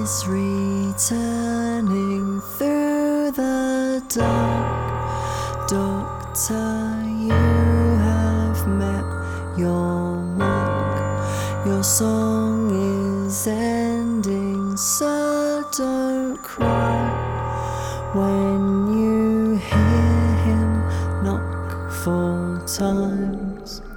is returning through the dark. Doctor, you have met your mark. Your song is ending, so don't cry when you hear him knock 4 times.